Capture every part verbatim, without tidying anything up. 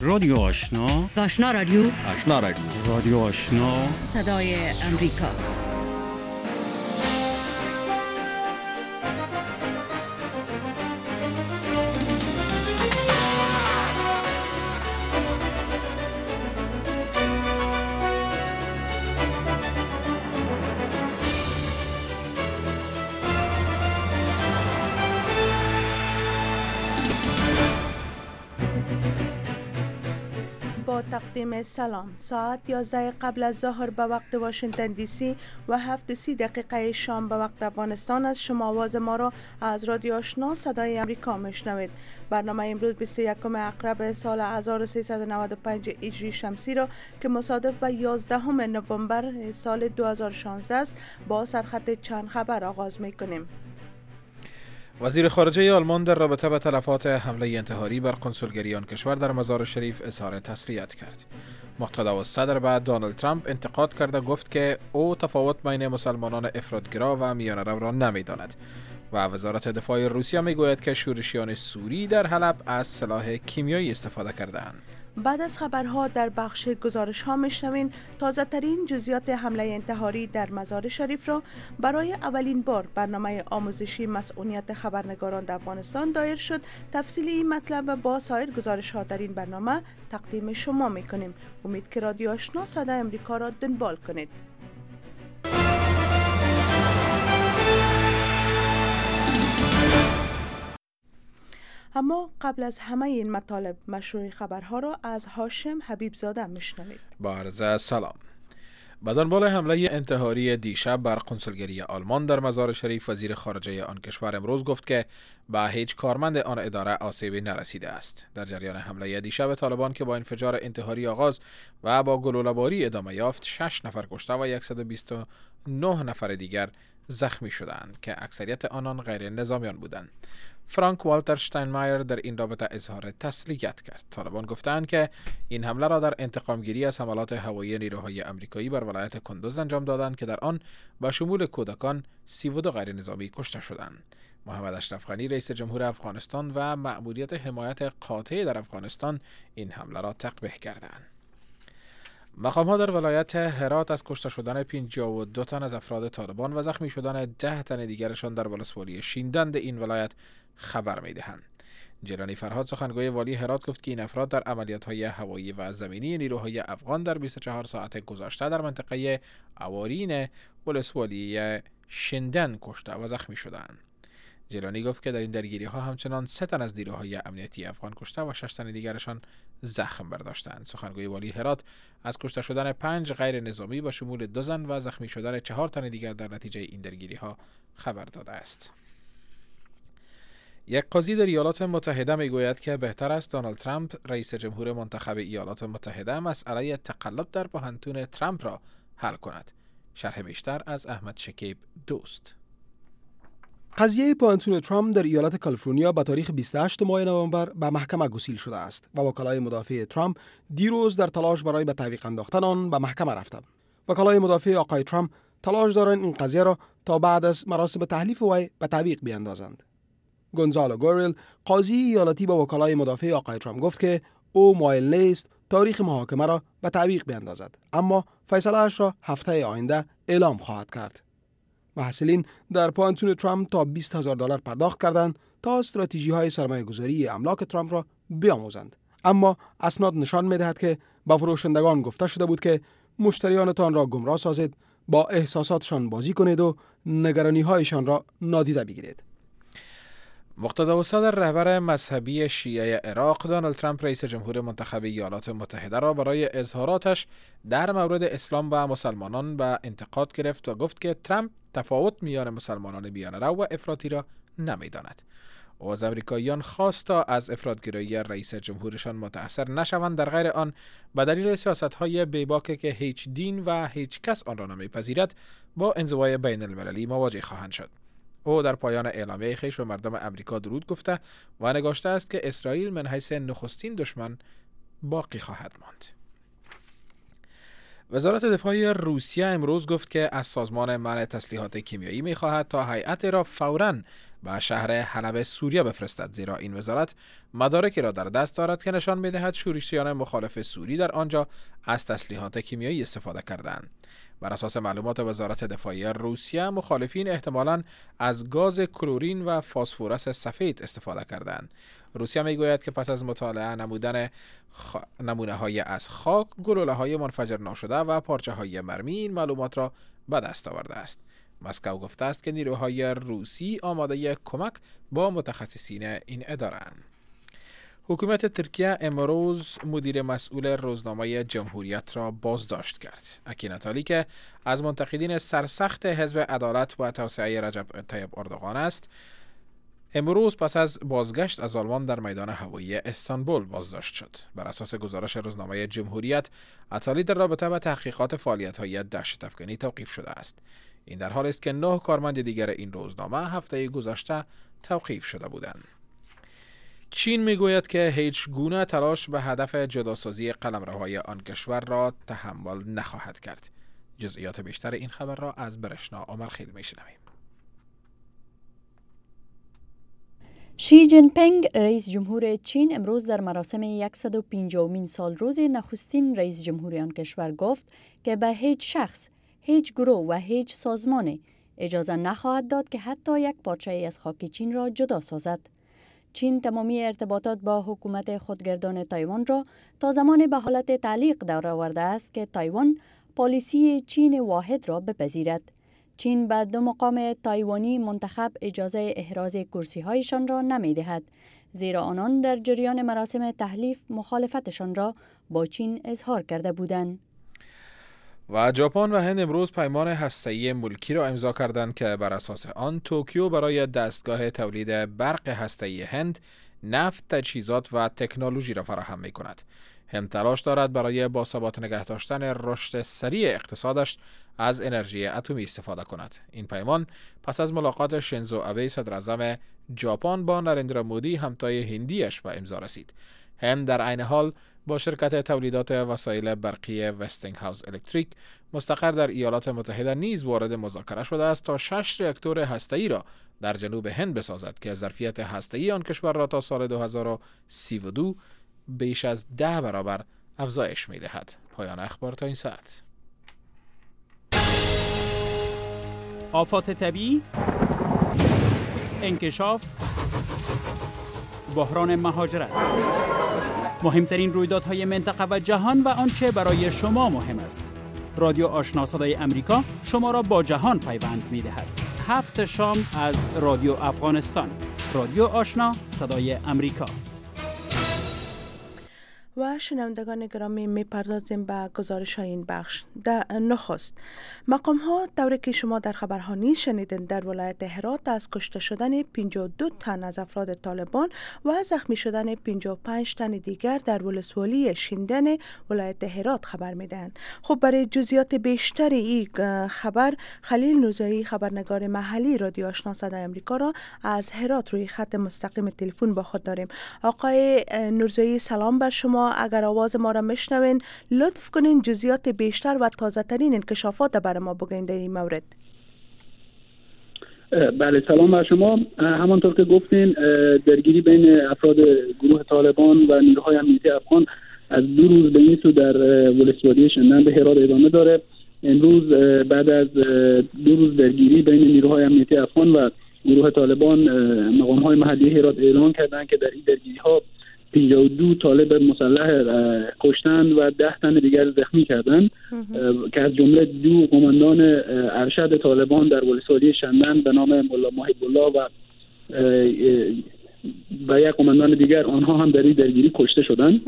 رادیو آشنا، آشنا رادیو، آشنا رادیو، رادیو آشنا، صدای امریکا. با تقدیم سلام. ساعت یازده قبل از ظهر به وقت واشنگتن دی سی و هفت سی دقیقه شام به وقت افغانستان از شما آواز ما را از رادیو آشنا صدای امریکا میشنوید. برنامه امروز بیست و یکم اکتبر سال هزار و سیصد و نود و پنج هجری شمسی را که مصادف به یازدهم نوامبر سال دو هزار و شانزده است با سرخط چند خبر آغاز میکنیم. وزیر خارجه آلمان در رابطه با تلفات حمله انتحاری بر کنسولگری آن کشور در مزار شریف اظهار تسلیت کرد. مقتدا و صدر بعد دونالد ترامپ انتقاد کرده گفت که او تفاوت بین مسلمانان افراطگرا و میانه رو را نمی‌داند و وزارت دفاع روسیه میگوید که شورشیان سوری در حلب از سلاح کیمیایی استفاده کرده‌اند. بعد از خبرها در بخش گزارش ها میشنوین تازه ترین جزئیات حمله انتحاری در مزار شریف را برای اولین بار برنامه آموزشی مسئولیت خبرنگاران در افغانستان دایر شد. تفصیل این مطلب با سایر گزارش ها در این برنامه تقدیم شما میکنیم. امید که رادیو آشنا صدای امریکا را دنبال کنید. اما قبل از همه این مطالب مشروع خبرها را از هاشم حبیب زاده میشنوید. با عرض سلام. به دنبال حمله انتحاری دیشب بر کنسولگری آلمان در مزار شریف، وزیر خارجه آن کشور امروز گفت که به هیچ کارمند آن اداره آسیبی نرسیده است. در جریان حمله دیشب طالبان که با انفجار انتحاری آغاز و با گلوله‌باری ادامه یافت، شش نفر کشته و صد و بیست و نه نفر دیگر زخمی شدند که اکثریت آنان غیر نظامیان بودند. فرانک والتر شتاینمایر در این رابطه اظهار تسلیت کرد. طالبان گفتند که این حمله را در انتقامگیری از حملات هوایی نیروهای آمریکایی بر ولایت کندوز انجام دادند که در آن با شمول کودکان سی و دو غیر نظامی کشته شدند. محمد اشرف غنی رئیس جمهور افغانستان و مأموریت حمایت قاطع در افغانستان این حمله را تقبیح کردند. مقام‌ها در ولایت هرات از کشته شدن پنجاه و دو تن از افراد طالبان و زخمی شدن ده تن دیگرشان در ولسوالی شیندند این ولایت خبر می‌دهند. جیلانی فرهاد سخنگوی والی هرات گفت که این افراد در عملیات‌های هوایی و زمینی نیروهای افغان در بیست و چهار ساعت گذشته در منطقه اوارین ولسوالی شیندن کشته و زخمی شدند. جیلانی گفت که در این درگیری‌ها همچنان سه تن از نیروهای امنیتی افغان کشته و شش تن دیگرشان زخم برداشتند. سخنگوی والی هرات از کشته شدن پنج غیر نظامی با شمول دو زن و زخمی شدن چهار تن دیگر در نتیجه این درگیری‌ها خبر داده است. یک قاضی در ایالات متحده میگوید که بهتر است دونالد ترامپ رئیس جمهور منتخب ایالات متحده مسئله تقلب در پوهنتون ترامپ را حل کند. شرح بیشتر از احمد شکیب دوست. قضیه پوهنتون ترامپ در ایالت کالیفرنیا به تاریخ بیست و هشتم ماه نوامبر به محکمه گسیل شده است و وکلای مدافع ترامپ دیروز در تلاش برای به تعویق انداختن آن به محکمه رفتند. وکلای مدافع آقای ترامپ تلاش دارند این قضیه را تا بعد از مراسم تحلیف وی به تعویق بیاندازند. گونزالو گوریل قاضی ایالتی با وکلای مدافع آقای ترامپ گفت که او مایل نیست تاریخ محاکمه را به تعویق بیاندازد، اما فیصله اش را هفته آینده اعلام خواهد کرد. محصلین در پوهنتون ترامپ تا بیست هزار دلار پرداخت کردند تا استراتژی های سرمایه گذاری املاک ترامپ را بیاموزند، اما اسناد نشان می دهد که با فروشندگان گفته شده بود که مشتریانتان را گمراه سازید، با احساساتشان بازی کنید و نگرانی هایشان را نادیده بگیرید. مقتدا و صدر رهبر مذهبی شیعه عراق دونالد ترامپ رئیس جمهور منتخب ایالات متحده را برای اظهاراتش در مورد اسلام و مسلمانان به انتقاد گرفت و گفت که ترامپ تفاوت میان مسلمانان میانه رو و افراطی را نمیداند. او از امریکاییان خواست تا از افراطگرایی رئیس جمهورشان متأثر نشوند، در غیر آن به دلیل سیاست‌های بیباک که هیچ دین و هیچ کس آن را نمیپذیرد با انزوای بین المللی مواجه خواهند شد. او در پایان اعلامیه خویش به مردم امریکا درود گفته و نگاشته است که اسرائیل من حیث نخستین دشمن باقی خواهد ماند. وزارت دفاع روسیه امروز گفت که از سازمان منع تسلیحات کیمیایی می‌خواهد تا هیئت را فوراً به شهر حلب سوریه بفرستد، زیرا این وزارت مدارکی را در دست دارد که نشان می‌دهد شورشیان مخالف سوری در آنجا از تسلیحات کیمیایی استفاده کردند. بر اساس معلومات وزارت دفاعی روسیه، مخالفین احتمالاً از گاز کلورین و فسفرس سفید استفاده کردند. روسیه میگوید که پس از مطالعه نمودن خ... نمونه های از خاک، گلوله های منفجر ناشده و پارچه های مرمی این معلومات را به دست آورده است. مسکو گفته است که نیروهای روسی آماده کمک با متخصصین این اداره‌اند. حکومت ترکیه امروز مدیر مسئول روزنامه جمهوریت را بازداشت کرد. اکین اتالی که از منتقدین سرسخت حزب عدالت و توسعه رجب طیب اردوغان است، امروز پس از بازگشت از آلمان در میدان هوایی استانبول بازداشت شد. بر اساس گزارش روزنامه جمهوریت، اتالی در رابطه با تحقیقات فعالیت‌های دهشت افکنی توقیف شده است. این در حالی است که نه کارمند دیگر این روزنامه هفته گذشته توقیف شده بودند. چین میگوید که هیچ گونه تلاش به هدف جداسازی قلمروهای آن کشور را تحمل نخواهد کرد. جزئیات بیشتر این خبر را از برشنا عمرخیل میشنویم. شی جین پینگ رئیس جمهور چین امروز در مراسم صد و پنجاهمین سال روز نخستین رئیس جمهوری آن کشور گفت که به هیچ شخص، هیچ گروه و هیچ سازمان اجازه نخواهد داد که حتی یک پارچه از خاک چین را جدا سازد. چین تمامی ارتباطات با حکومت خودگردان تایوان را تا زمان به حالت تعلیق دور آورده است که تایوان پالیسی چین واحد را بپذیرد. چین به دو مقام تایوانی منتخب اجازه احراز کرسی‌هایشان را نمی‌دهد، زیرا آنان در جریان مراسم تحلیف مخالفتشان را با چین اظهار کرده بودند. و ژاپن و هند امروز پیمان هسته‌ای ملکی را امضا کردند که بر اساس آن توکیو برای دستگاه تولید برق هسته‌ای هند نفت، تجهیزات و تکنولوژی را فراهم می‌کند. هند تلاش دارد برای باثبات نگه داشتن رشد سریع اقتصادش از انرژی اتمی استفاده کند. این پیمان پس از ملاقات شینزو آبه صدر اعظم ژاپن با نریندرا مودی همتای هندیش به امضا رسید. هند در عین حال با شرکت تولیدات وسایل برقی وستینگ هاوس الکتریک مستقر در ایالات متحده نیز وارد مذاکره شده است تا شش راکتور هسته‌ای را در جنوب هند بسازد که ظرفیت هسته‌ای آن کشور را تا سال دو هزار و سی و دو بیش از ده برابر افزایش می‌دهد. پایان اخبار تا این ساعت. آفات طبیعی، انکشاف، بحران مهاجرت، مهمترین رویدادهای منطقه و جهان و آنچه برای شما مهم است. رادیو آشنا صدای امریکا شما را با جهان پیوند می‌دهد. هفت شام از رادیو افغانستان. رادیو آشنا صدای امریکا. و شنوندگان گرامی میپردازیم به گزارش های این بخش. در نخست مقام ها طوری که شما در خبرها نیز شنیدین در ولایت هرات از کشته شدن پنجاه و دو تن از افراد طالبان و زخمی شدن پنجاه و پنج تن دیگر در ولسوالی شیندن ولایت هرات خبر میدن. خب برای جزئیات بیشتر این خبر خلیل نوزایی خبرنگار محلی رادیو آشنا صدای امریکا را از هرات روی خط مستقیم تلفن با خود داریم. آقای نوزایی سلام بر شما. اگر آواز ما را میشنوین لطف کنین جزئیات بیشتر و تازه ترین انکشافات برای ما بگین در این مورد. بله سلام بر شما. همانطور که گفتین درگیری بین افراد گروه طالبان و نیروهای امنیتی افغان از دو روز به این سو در ولسوالی شندن به هرات ادامه داره. امروز بعد از دو روز درگیری بین نیروهای امنیتی افغان و گروه طالبان مقام‌های محلی هرات اعلام کردند که در این درگیری‌ها پنجاه و دو طالب مسلح کشتن و ده تن دیگر زخمی کردند که از جمله دو قماندان ارشد طالبان در ولسوالی شندن به نام ملا محب الله و و یک قماندان دیگر آنها هم در این درگیری کشته شدند.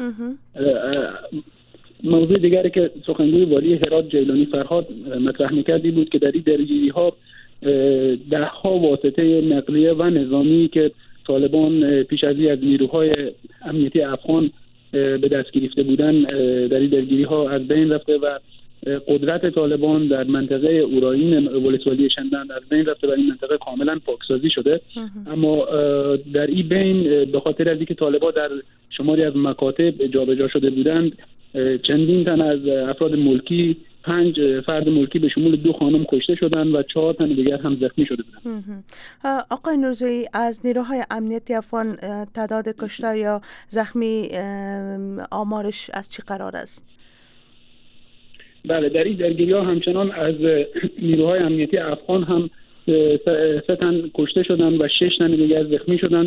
موضوع دیگری که سخنگوی والی هرات جیلانی فرهاد مطرح می‌کردی بود که در این درگیری‌ها ده ها واسطه نقلیه و نظامی که طالبان پیش از این از نیروهای امنیتی افغان به دست گرفته بودن در این درگیری ها از بین رفته و قدرت طالبان در منطقه اوراین ولسوالی شندن از بین رفته و این منطقه کاملا پاکسازی شده. اما در این بین به خاطر از اینکه طالبان در شماری از مکاتب جابجا شده بودند چندین تن از افراد ملکی پنج فرد ملکی به شمول دو خانم کشته شدن و چهار تن دیگر هم زخمی شده بودند. آقای نورزی، از نیروهای امنیتی افغان تعداد کشته یا زخمی آمارش از چی قرار است؟ بله، در این درگیری‌ها همچنان از نیروهای امنیتی افغان هم سه تن کشته شدن و شش تن دیگر زخمی شدن.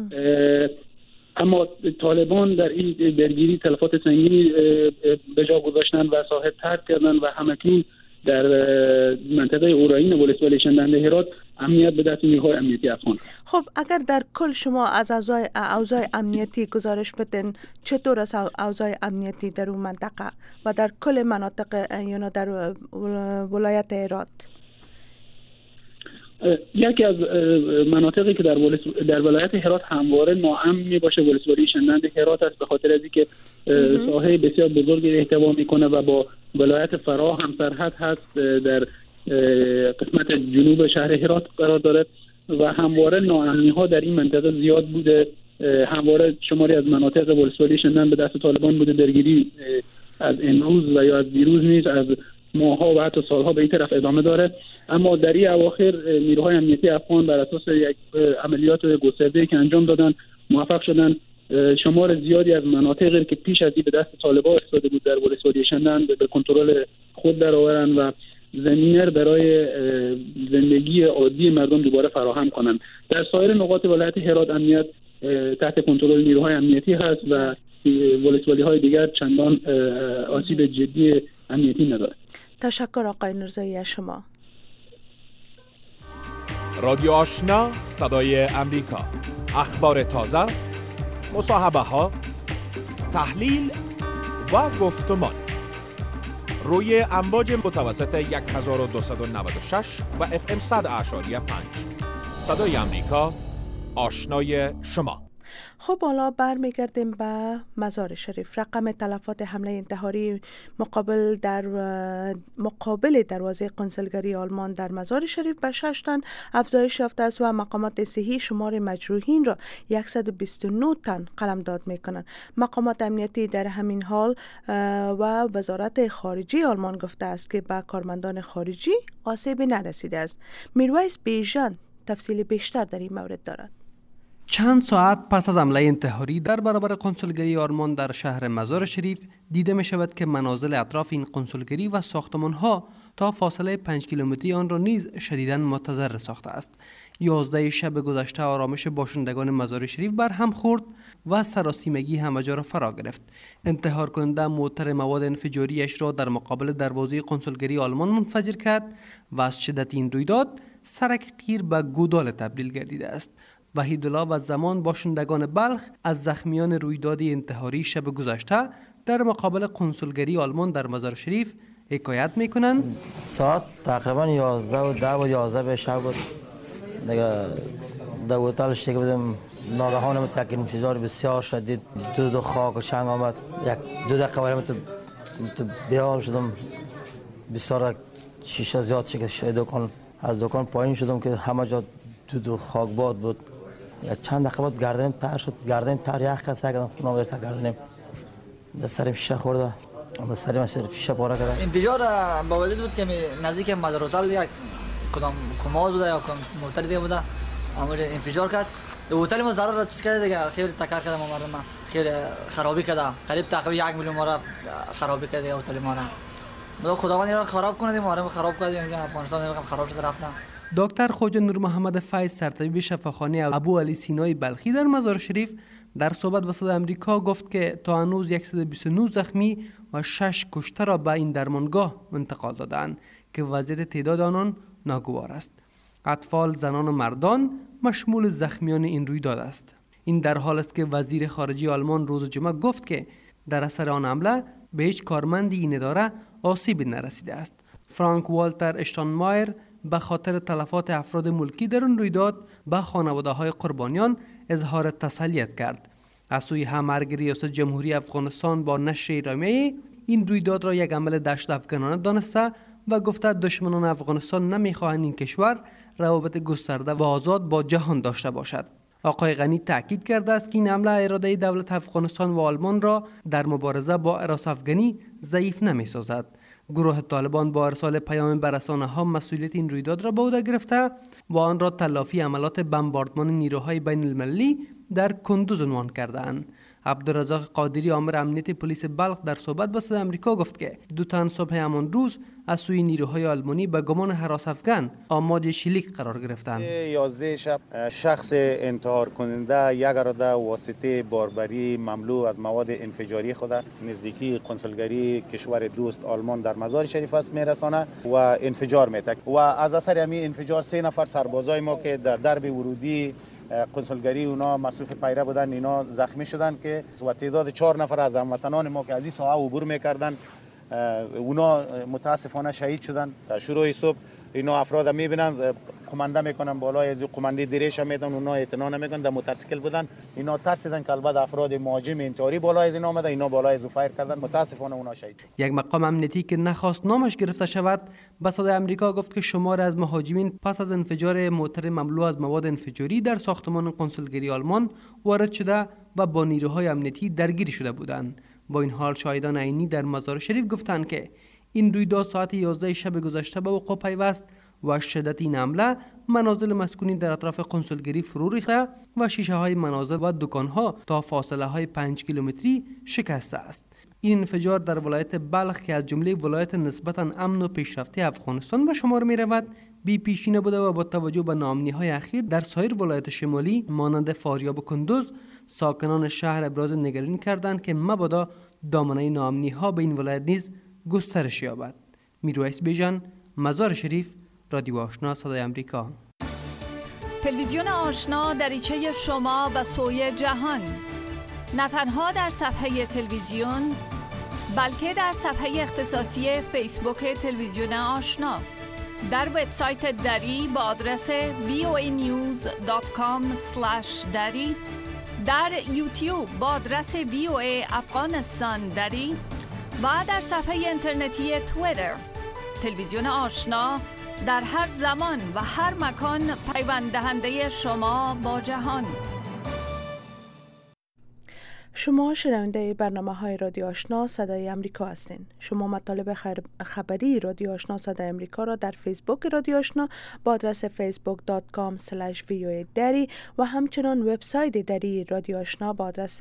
اما طالبان در این درگیری تلفات سنگینی به جا گذاشتن و ساحل ترک کردن و همکنون در منطقه اوراین ولسوالی شندنده هرات امنیت به دست نیروهای امنیتی افغان. خب اگر در کل شما از اوضاع امنیتی گزارش بدین، چطور است اوضاع امنیتی در اون منطقه و در کل مناطق یا در ولایت هرات؟ یکی از مناطقی که در ولس... در ولایت هرات همواره ناامن می باشه ولسوالی شندنده هرات است، به خاطر از اینکه ساحه بسیار بزرگی احتوا میکنه و با ولایت فراه هم سرحد هست، در قسمت جنوب شهر هرات قرار داره و همواره ناامنی ها در این منطقه زیاد بوده. همواره شماری از مناطق ولسوالی شندن به دست طالبان بوده. درگیری از امروز و یا از دیروز نیست، از ماها و حتی سالها به این طرف ادامه داره. اما در این اواخر نیروهای امنیتی افغان بر اساس یک عملیات گسترده‌ای که انجام دادن موفق شدن شمار زیادی از مناطقی که پیش از این به دست طالبان افتاده بود در ولسوالی شندن به کنترل خود درآورن و زمینه برای زندگی عادی مردم دوباره فراهم کنند. در سایر نقاط ولایت هرات امنیت تحت کنترل نیروهای امنیتی هست و ولسوالی‌های دیگر چندان آسیب جدی امنیتی نداره. تشکر آقای نورزایی از شما. رادیو آشنا، صدای امریکا، اخبار تازه، مصاحبه ها، تحلیل و گفتمان روی امواج متوسط هزار و دویست و نود و شش و اف ام صد اشاری پنج. صدای امریکا، آشنای شما. خب حالا برمیگردیم به مزار شریف. رقم تلفات حمله انتحاری مقابل در مقابل دروازه کنسولگری آلمان در مزار شریف به شش تن افزایش یافته است و مقامات صحی شمار مجروحین را صد و بیست و نه تن قلمداد می‌کنند. مقامات امنیتی در همین حال و وزارت خارجه آلمان گفته است که به کارمندان خارجی آسیبی نرسیده است. میرویس بیژن تفصیل بیشتر در این مورد دارد. چند ساعت پس از حمله انتحاری در برابر کنسولگری آلمان در شهر مزار شریف دیده می شود که منازل اطراف این کنسولگری و ساختمان ها تا فاصله پنج کیلومتری آن را نیز شدیداً متضرر ساخته است. یازده شب گذشته آرامش باشندگان مزار شریف بر هم خورد و سراسیمگی همه جا را فرا گرفت. انتحار کننده موتر مواد انفجاریش را در مقابل دروازه کنسولگری آلمان منفجر کرد و از شدت این رویداد سرک قیر به گودال تبدیل گردیده است. وحیدالله و زمان باشندگان بلخ از زخمیان رویداد انتحاری شب گذشته در مقابل کنسولگری آلمان در مزار شریف حکایت میکنند. ساعت تقریبا یازده و ده و یازده به شب بود. دیگه در هتل شده بودیم، ناگهان متکین انفجار بسیار شدید، دو دو خاک و چنگ آمد. یک دو دقیقه ولی تو تو بیال شدم، بسیار شیشه زیاد شکست دکان، از دکان پایین شدم که همه جا دو دو خاک باد بود. چند دقیقه بعد گردنم تر شد، گردنم تر یخ کسا کردم، خونم داره تا گردنم در سرم شیشه خورده، اما سرم از شیشه پاره کرده. انفجار با وجود بود که نزدیک مزار هتل یک کدام کماد بوده یا موتر دیگه بوده، اما انفجار کرد. دو هتل ما ضرر چیز کرده دیگه، خیلی تکر کرده ما مردم، خیلی خرابی کرده، قریب تقریبا یک میلیون ما خرابی کرده هتل ما را. خدا خداوند را خراب کنه، ما را خراب کرده، افغانستان را خراب شده رفتن. دکتر خواجه نور محمد فیض سرطبیب شفاخانه ابو علی سینای بلخی در مزار شریف در صحبت با صدای امریکا گفت که تا هنوز صد و بیست و نه زخمی و شش کشته را به این درمانگاه انتقال دادند که وضعیت تعداد آنان ناگوار است. اطفال، زنان و مردان مشمول زخمیان این رویداد است. این در حال است که وزیر خارجه آلمان روز جمعه گفت که در اثر آن حمله به هیچ کارمندی این اداره آسیبی نرسیده است. فرانک والتر اشتانمایر به خاطر تلفات افراد ملکی در آن رویداد به خانواده‌های قربانیان اظهار تسلیت کرد. از سوی هم مرگ ریاست جمهوری افغانستان با نشر ایرانی این رویداد را یک عمل دشت افغانانه دانسته و گفته دشمنان افغانستان نمیخواهند این کشور روابط گسترده و آزاد با جهان داشته باشد. آقای غنی تاکید کرده است که این حمله اراده دولت افغانستان و آلمان را در مبارزه با حراس افغانی ضعیف نمی‌سازد. گروه طالبان با ارسال پیام به رسانه‌ها مسئولیت این رویداد را به عهده گرفته و آن را تلافی عملات بمباردمان نیروهای بین المللی در کندوز عنوان کرده‌اند. عبدالرزاق قادری آمر امنیت پلیس بلخ در صحبت با صدای آمریکا گفت که دو تن صبح همان روز از سوی نیروهای آلمانی به گمان هراس افغان آماده شلیک قرار گرفتند. یازده شب شخص انتحار کننده یک اراده واسطه باربری مملو از مواد انفجاری خود نزدیکی قنصلگری کشور دوست آلمان در مزار شریف است میرسانه و انفجار میتک و از اثر همین انفجار سه نفر سربازای ما که در درب ورودی قنصلگری اونا مصروف پیره بودن اینا زخمی شدن که و تعداد چهار نفر از هموطنان ما که از این ساحه عبور میکردن اونا متاسفانه شهید شدن. تا شروع صبح اینا افراد میبینن قمانده میکنن بالای از قمانده دریش میدن اونا اعتنا نمیکنن در موتورسیکل بودن اینا ترسیدن که البته افراد مهاجم انتحاری بالای از اینا اومده اینا بالای از فایر کردن متاسفانه اونا شهید شدن. یک مقام امنیتی که نخواست نامش گرفته شود به صدای آمریکا گفت که شمار از مهاجمین پس از انفجار موتر مملو از مواد انفجاری در ساختمان کنسولگری آلمان وارد شده و با نیروهای امنیتی درگیر شده بودند. با این حال شاهدان عینی در مزار شریف گفتند که این رویداد ساعت یازده شب گذشته به وقوع پیوست و شدت این حمله منازل مسکونی در اطراف کنسولگری فرو ریخته و شیشه های منازل و دکان ها تا فاصله های پنج کیلومتری شکسته است. این انفجار در ولایت بلخ که از جمله ولایت نسبتاً امن و پیشرفته افغانستان به شمار می رود بی پیشینه بوده و با توجه به ناامنی های اخیر در سایر ولایت شمالی مانند فاریاب و کندوز ساکنان شهر ابراز نگرانی کردند که مبادا دامنه ناامنی ها به این ولایت نیز گسترش یابد. میرویس بیژن، مزار شریف، رادیو آشنا صدای آمریکا. تلویزیون آشنا دریچه شما به سوی جهان، نه تنها در صفحه تلویزیون بلکه در صفحه اختصاصی فیسبوک تلویزیون آشنا، در وبسایت دری با آدرس وی او ای نیوز دات کام اسلش دری، در یوتیوب با آدرس وی او ای افغانستان دری و در صفحه اینترنتی توییتر. تلویزیون آشنا در هر زمان و هر مکان پیوند دهنده شما با جهان. شما شنونده برنامه های رادیو آشنا صدای امریکا هستین. شما مطالب خبری رادیو آشنا صدای امریکا را در فیسبوک رادیو آشنا با آدرس فیسبوک دات کام اسلش وی او ای دری و همچنان وبسایت دری رادیو آشنا با آدرس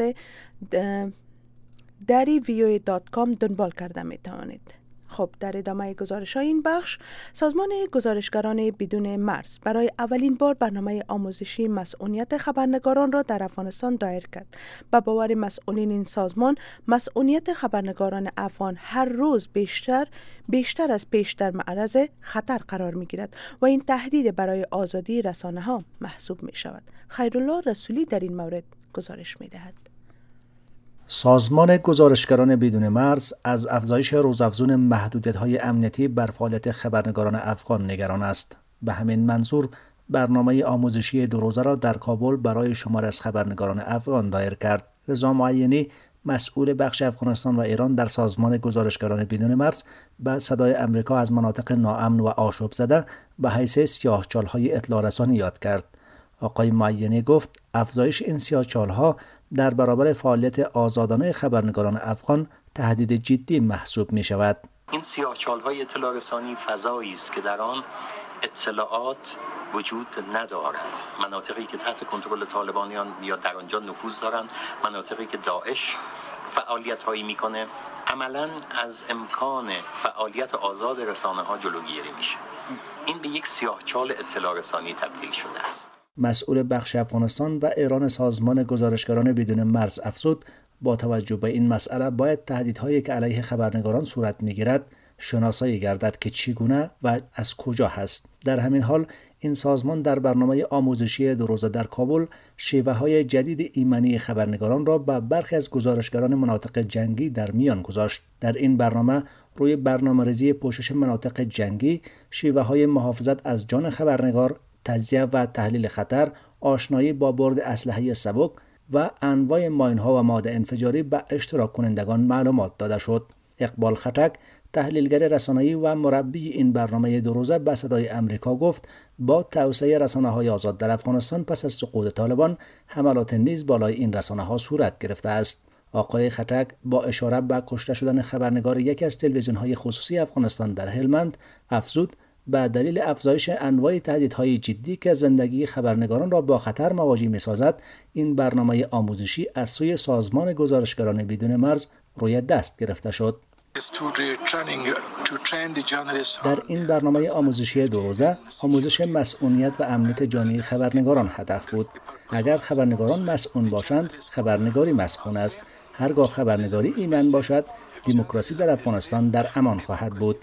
دری وی او ای دات کام دنبال کرده می توانید. خب در ادامه گزارش های این بخش، سازمان گزارشگران بدون مرز برای اولین بار برنامه آموزشی مسئولیت خبرنگاران را در افغانستان دایر کرد. به باور مسئولین این سازمان، مسئولیت خبرنگاران افغان هر روز بیشتر بیشتر از پیش در معرض خطر قرار می گیرد و این تهدید برای آزادی رسانه ها محسوب می شود. خیرالله رسولی در این مورد گزارش می دهد. سازمان گزارشگران بدون مرز از افزایش روزافزون محدودیت‌های امنیتی بر فعالیت خبرنگاران افغان نگران است. به همین منظور برنامه آموزشی دو روزه را در کابل برای شمار از خبرنگاران افغان دایر کرد. رضا معینی، مسئول بخش افغانستان و ایران در سازمان گزارشگران بدون مرز، به صدای امریکا از مناطق ناامن و آشوب زده به حیث سیاهچال‌های اطلاع رسانی یاد کرد. آقای معینی گفت افزایش این سیاهچال‌ها در برابر فعالیت آزادانه خبرنگاران افغان تهدید جدی محسوب می شود. این سیاهچال‌های اطلاع رسانی فضایی است که در آن اطلاعات وجود ندارد. مناطقی که تحت کنترل طالبانیان یا در آنجا نفوذ دارند، مناطقی که داعش فعالیت هایی میکنه، عملاً از امکان فعالیت آزاد رسانه ها جلوگیری میشه. این به یک سیاهچال اطلاع رسانی تبدیل شده است. مسئول بخش افغانستان و ایران سازمان گزارشگران بدون مرز افزود با توجه به این مسئله باید تهدیدهایی که علیه خبرنگاران صورت میگیرد شناسایی گردد که چگونه و از کجا هست. در همین حال این سازمان در برنامه آموزشی دو روزه در کابل شیوه‌های جدید ایمنی خبرنگاران را به برخی از گزارشگران مناطق جنگی در میان گذاشت. در این برنامه روی برنامه‌ریزی پوشش مناطق جنگی، شیوه‌های محافظت از جان خبرنگار، تجزیه و تحلیل خطر، آشنایی با برد اسلحه سبک و انواع ماین‌ها و ماده انفجاری به اشتراک کنندگان معلومات داده شد. اقبال خټک، تحلیلگر رسانه‌ای و مربی این برنامه دو روزه به صدای امریکا گفت با توسعه رسانه‌های آزاد در افغانستان پس از سقوط طالبان، حملات نیز بالای این رسانه‌ها صورت گرفته است. آقای خټک با اشاره به کشته شدن خبرنگار یکی از تلویزیون‌های خصوصی افغانستان در هلمند افزود به دلیل افزایش انواع تهدیدهای جدی که زندگی خبرنگاران را با خطر مواجه می‌سازد، این برنامه آموزشی از سوی سازمان گزارشگران بدون مرز روی دست گرفته شد. در این برنامه آموزشی دو روزه، آموزش مسئولیت و امنیت جانی خبرنگاران هدف بود. اگر خبرنگاران مسئول باشند، خبرنگاری مسئول است. هرگاه خبرنگاری ایمن باشد، دموکراسی در افغانستان در امان خواهد بود.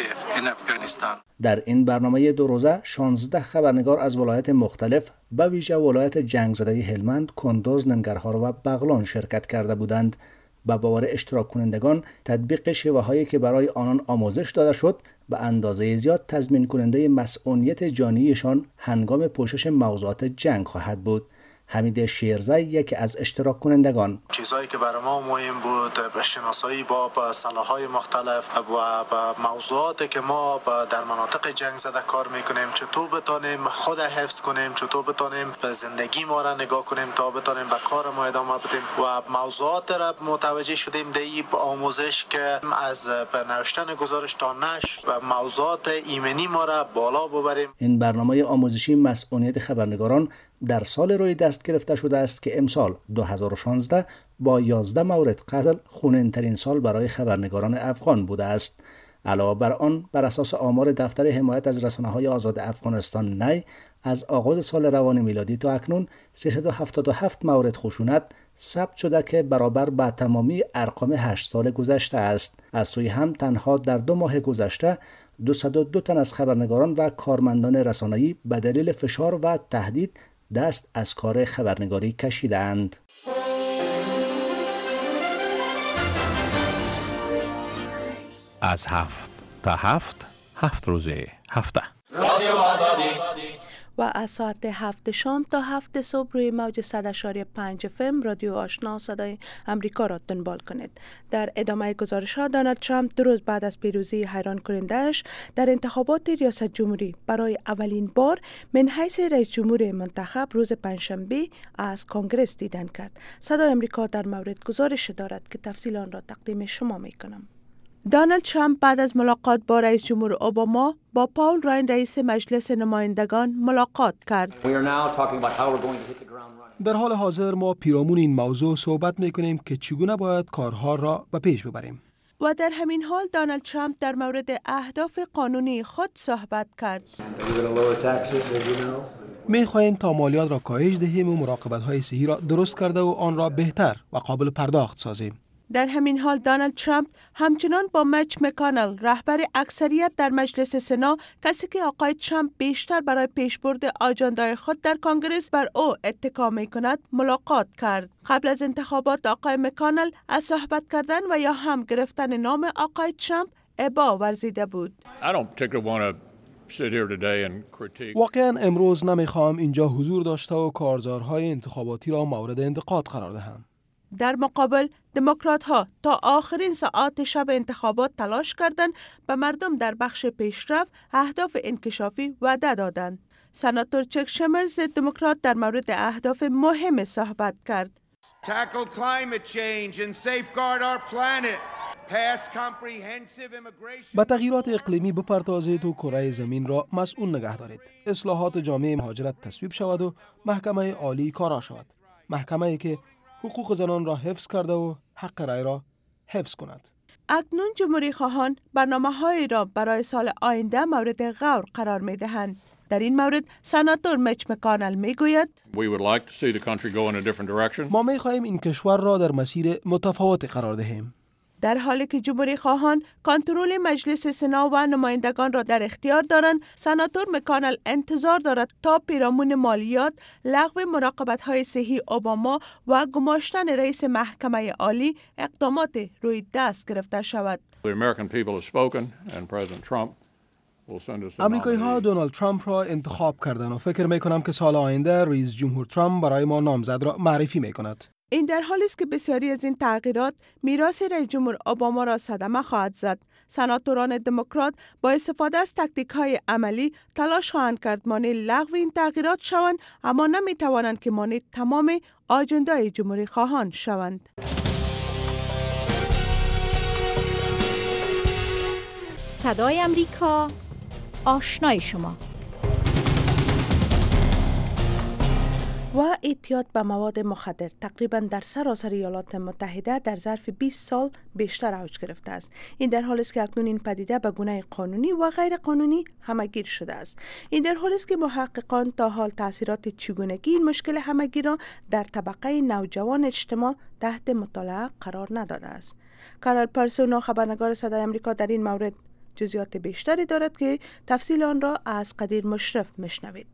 در این برنامه دو روزه شانزده خبرنگار از ولایت مختلف به ویژه ولایت جنگ زده هلمند، کندوز، ننگرهار و بغلان شرکت کرده بودند. به باور اشتراک کنندگان، تطبیق شیوه هایی که برای آنان آموزش داده شد به اندازه زیاد تضمین کننده مسئولیت جانیشان هنگام پوشش موضوعات جنگ خواهد بود. حمید شیرزی، یکی از اشتراک کنندگان: چیزایی که برای ما مهم بود به شناسایی با سلاح‌های مختلف و به موضوعاتی که ما در مناطق جنگ زده کار میکنیم، چطور بتونیم خود حفظ کنیم، چطور بتونیم به زندگی ما را نگاه کنیم تا بتونیم به کار ما ادامه بدیم و موضوعات را متوجه شدیم در این آموزش که از نوشتن گزارش تا نشر و موضوعات ایمنی ما را بالا ببریم. این برنامه آموزشی مسئولیت خبرنگاران در سال روی دست گرفته شده است که امسال دو هزار و شانزده با یازده مورد قتل خونین‌ترین سال برای خبرنگاران افغان بوده است. علاوه بر آن، بر اساس آمار دفتر حمایت از رسانه‌های آزاد افغانستان نی، از آغاز سال روان میلادی تا اکنون سیصد و هفتاد و هفت مورد خشونت ثبت شده که برابر با تمامی ارقام هشت سال گذشته است. از سوی هم تنها در دو ماه گذشته دویست و دو تن از خبرنگاران و کارمندان رسانه‌ای به دلیل فشار و تهدید دست از کار خبرنگاری کشیدند. از هفت تا هفت، هفت روزه هفته. رادیو آزادی و از ساعت هفت شام تا هفت صبح روی موج صد اشاری پنج اف ام رادیو آشنا صدای امریکا را دنبال کنید. در ادامه گزارش ها، دونالد ترامپ دو روز بعد از پیروزی حیران کننده‌اش در انتخابات ریاست جمهوری برای اولین بار من حیث رئیس جمهور منتخب روز پنجشنبه از کنگره دیدن کرد. صدای امریکا در مورد گزارش دارد که تفصیل آن را تقدیم شما می کنم. دونالد ترامپ بعد از ملاقات با رئیس جمهور اوباما با پاول راین رئیس مجلس نمایندگان ملاقات کرد. در حال حاضر ما پیرامون این موضوع صحبت می‌کنیم که چگونه باید کارها را به پیش ببریم. و در همین حال دونالد ترامپ در مورد اهداف قانونی خود صحبت کرد. می‌خواهیم تا مالیات را کاهش دهیم و مراقبت‌های صحی را درست کرده و آن را بهتر و قابل پرداخت سازیم. در همین حال دونالد ترامپ همچنان با میچ مکانل، رهبر اکثریت در مجلس سنا، کسی که آقای ترامپ بیشتر برای پیشبرد آجندای خود در کنگره بر او اتکا می کند، ملاقات کرد. قبل از انتخابات آقای مکانل از صحبت کردن و یا هم گرفتن نام آقای ترامپ ابا ورزیده بود. واقعا امروز نمیخوام اینجا حضور داشته و کارزارهای انتخاباتی را مورد انتقاد قرار دهم. در مقابل، دموکرات ها تا آخرین ساعات شب انتخابات تلاش کردند به مردم در بخش پیشرفت اهداف انکشافی وعده دادند. سناتور چک شمر ضد دموکرات در مورد اهداف مهم صحبت کرد. Tackle climate change and safeguard our planet. به تغییرات اقلیمی بپردازید و کره زمین را مسئول نگه دارید. اصلاحات جامعه مهاجرت تصویب شود و محکمه عالی کارا شود. محکمه‌ای که حقوق زنان را حفظ کرده و حق رای را حفظ کند. اکنون جمهوری خواهان برنامه‌هایی را برای سال آینده مورد غور قرار می‌دهند. در این مورد سناتور میچ مکانل میگوید ما می‌خواهیم این کشور را در مسیر متفاوتی قرار دهیم. در حالی که جمهوری خواهان کنترل مجلس سنا و نمایندگان را در اختیار دارند، سناتور مکانل انتظار دارد تا پیرامون مالیات، لغو مراقبت‌های صحی اوباما و گماشتن رئیس محکمه عالی اقدامات روی دست گرفته شود. امریکایی ها دونالد ترامپ را انتخاب کردند و فکر می کنم که سال آینده رئیس جمهور ترامپ برای ما نامزد را معرفی می کند. این در حالی است که بسیاری از این تغییرات میراث رئیس جمهور اوباما را صدمه خواهد زد. سناتوران دموکرات با استفاده از تاکتیک‌های عملی تلاش خواهند کرد مانع لغو این تغییرات شوند، اما نمی‌توانند که مانع تمام آجندای جمهوری خواهان شوند. صدای امریکا، آشنای شما. و اعتیاد به مواد مخدر تقریبا در سراسر ایالات متحده در ظرف بیست سال بیشتر اوج گرفته است. این در حالی است که اکنون این پدیده به گونه قانونی و غیر قانونی همگیر شده است. این در حالی است که محققان تا حال تاثیرات چگونگی این مشکل همگیر را در طبقه نوجوان اجتماع تحت مطالعه قرار نداده است. کارل پرسونو، خبرنگار صدای آمریکا، در این مورد جزئیات بیشتری دارد که تفصیل آن را از قدیر مشرف میشنوید.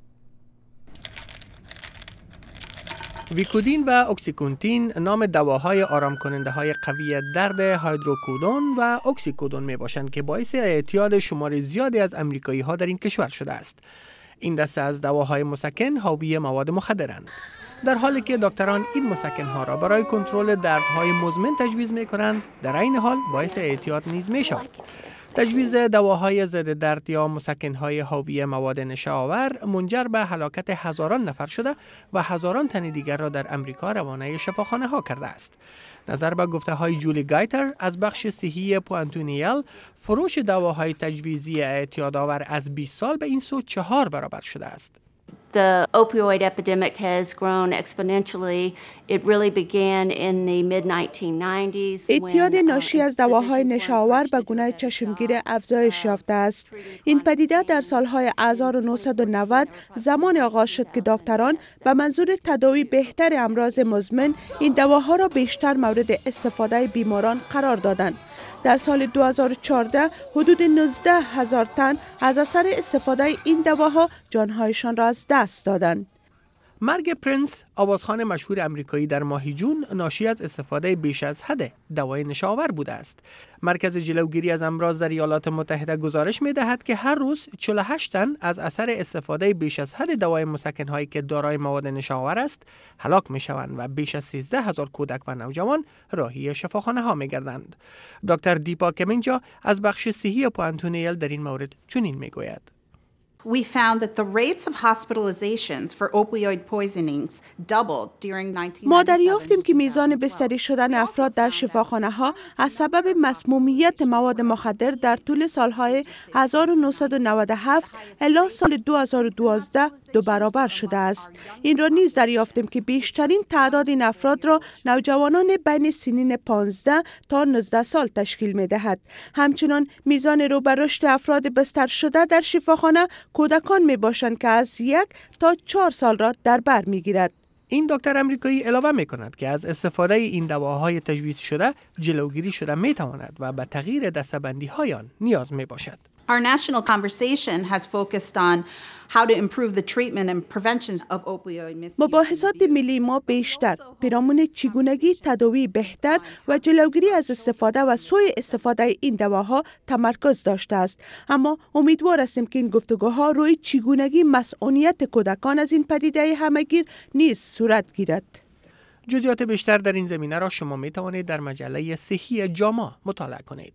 ویکودین و اکسیکونتین نام دواهای آرام کننده های قوی درد هیدروکودون و اکسیکودون می باشند که باعث اعتیاد شمار زیادی از امریکایی ها در این کشور شده است. این دسته از دواهای مسکن حاوی مواد مخدرند. در حالی که دکتران این مسکن ها را برای کنترل دردهای مزمن تجویز می کنند، در عین حال باعث اعتیاد نیز می شود. تجویز دواهای ضد درد یا مسکن‌های حاوی مواد نشه‌آور منجر به هلاکت هزاران نفر شده و هزاران تن دیگر را در امریکا روانه شفاخانه ها کرده است. نظر به گفته های جولی گایتر از بخش صحی پوانتونیل، فروش دواهای تجویزی اعتیادآور از بیست سال به این سو چهار برابر شده است. The opioid epidemic has grown exponentially. It really began in the mid nineteen nineties. اعتیاد ناشی از دواهای نشه‌آور به گونه چشمگیر افزایش یافته است. این پدیده در سالهای هزار و نهصد و نود زمان آغاز شد که دکتران به منظور تداوی بهتر امراض مزمن این دواها را بیشتر مورد استفاده بیماران قرار دادند. در سال دو هزار و چهارده حدود نوزده هزار تن از اثر استفاده این دواها جانهایشان را از دست دادند. مرگ پرنس، آوازخوان مشهور امریکایی، در ماه جون ناشی از استفاده بیش از حد دوای نشه‌آور بوده است. مرکز جلوگیری از امراض در ایالات متحده گزارش می‌دهد که هر روز چهل و هشت تن از اثر استفاده بیش از حد دوای مسکن‌هایی که دارای مواد نشه‌آور است هلاک می‌شوند و بیش از سیزده هزار کودک و نوجوان راهی شفاخانه‌ها می‌گردند. دکتر دیپا کمینجا از بخش صحی پوانتونیل در این مورد چنین می‌گوید: We found that the rates of hospitalizations for opioid poisonings doubled during nineteen ninety-seven. ما دریافتیم که میزان بستری شدن افراد در شفاخانه ها از سبب مسمومیت مواد مخدر در طول سالهای هزار و نهصد و نود و هفت الی سال دو هزار و دوازده دو برابر شده است. این را نیز دریافتیم که بیشترین تعداد این افراد را نوجوانان بین سنین پانزده تا نوزده سال تشکیل می دهد. همچنان میزان رو به رشد افراد بستر شده در شفاخانه کودکان می باشند که از یک تا چهار سال را در بر می گیرد. این دکتر امریکایی علاوه می کند که از استفاده این دواهای تجویز شده جلوگیری شده می تواند و به تغییر دسته‌بندی های آن نیاز می باشد. Our national conversation has focused on how to improve the treatment and prevention of opioid misuse. مباحثات ملی ما بیشتر پیرامون چگونگی تداوی بهتر و جلوگیری از استفاده و سوء استفاده این دواها تمرکز داشته است، اما امیدوار هستیم که این گفتگوها روی چگونگی مسئولیت کودکان از این پدیده همگیر نیز صورت گیرد. جزئیات بیشتر در این زمینه را شما می توانید در مجله صحی جاما مطالعه کنید.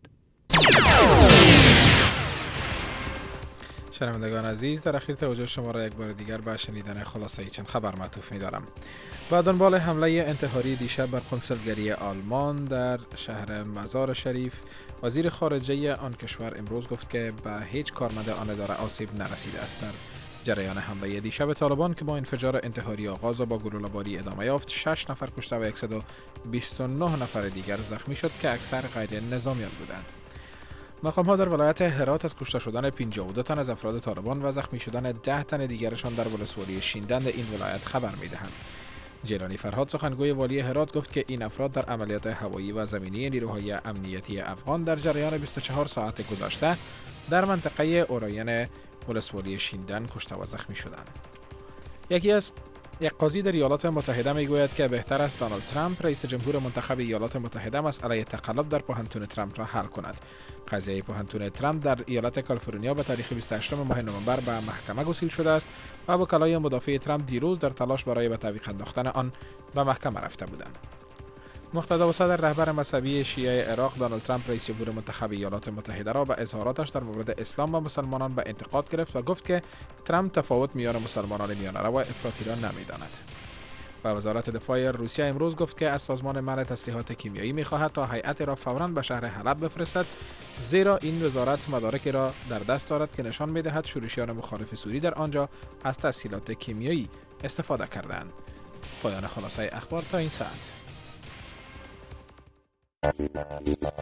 شنوندگان عزیز، در اخیر توجه شما را یک بار دیگر به شنیدن خلاصه چند خبر معطوف می‌دارم. با دنبال حمله انتحاری دیشب بر قنصلگری آلمان در شهر مزار شریف، وزیر خارجه آن کشور امروز گفت که به هیچ کارمند آن اداره آسیب نرسیده است. در جریان حمله دیشب طالبان که با انفجار انتحاری آغاز و با گلوله‌باری ادامه یافت، شش نفر کشته و صد و بیست و نه نفر دیگر زخمی شد که اکثر غیر نظامیان بودند. مقام‌ها در ولایت هرات از کشته شدن پنجاه و دو تن از افراد طالبان و زخمی شدن ده تن دیگرشان در ولسوالی شیندند این ولایت خبر می‌دهند. جیلانی فرهاد، سخنگوی والی هرات، گفت که این افراد در عملیات هوایی و زمینی نیروهای امنیتی افغان در جریان بیست و چهار ساعت گذشته در منطقه اوراین ولسوالی شیندن کشته و زخمی شدند. یکی از یک قاضی در ایالات متحده میگوید که بهتر است دونالد ترامپ رئیس جمهور منتخب ایالات متحده مسئله تقلب در پوهنتون ترامپ را حل کند. قضیه پوهنتون ترامپ در ایالت کالیفرنیا به تاریخ بیست و هشتم ماه نوامبر به محکمه گسیل شده است و وکلای مدافع ترامپ دیروز در تلاش برای به تعویق انداختن آن به محکمه رفته بودند. مقتدا و صدر رهبر مذهبی شیعه عراق دونالد ترامپ رئیس جمهور منتخب ایالات متحده را به اظهاراتش در مورد اسلام و مسلمانان به انتقاد گرفت و گفت که ترامپ تفاوت میان مسلمانان میانه رو و افراطی را نمیداند. و وزارت دفاع روسیه امروز گفت که از سازمان منع تسلیحات کیمیایی می‌خواهد تا هیئت را فوراً به شهر حلب بفرستد، زیرا این وزارت مدارکی را در دست دارد که نشان می‌دهد شورشیان مخالف سوری در آنجا از تسهیلات کیمیایی استفاده کردند. پایان خلاصه اخبار تا این ساعت.